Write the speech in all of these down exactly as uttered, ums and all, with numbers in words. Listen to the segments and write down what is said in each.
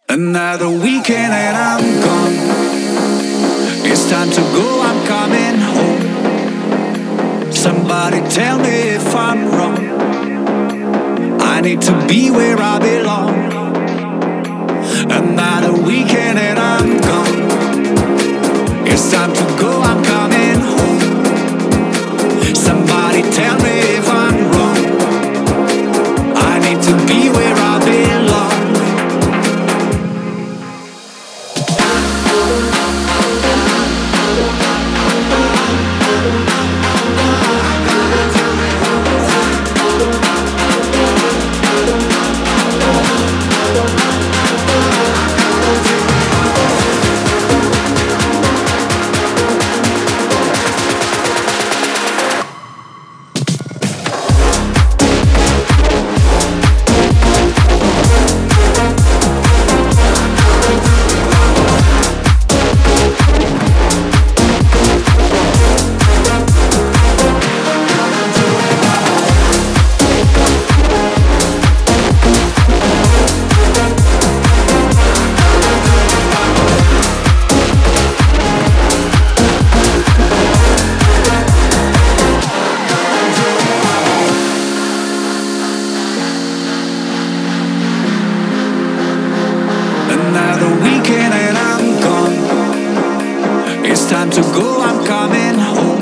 Another weekend and I'm gone. It's time to go, I'm coming home. Somebody tell me if I'm wrong. I need to be where I belong. Another weekend and I'm gone. It's time to go, I'm coming home. Somebody tell me if I'm wrong. I need to be where I belong. Another weekend and I'm gone. It's time to go, I'm coming home.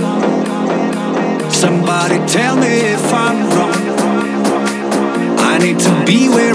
Somebody tell me if I'm wrong. I need to be where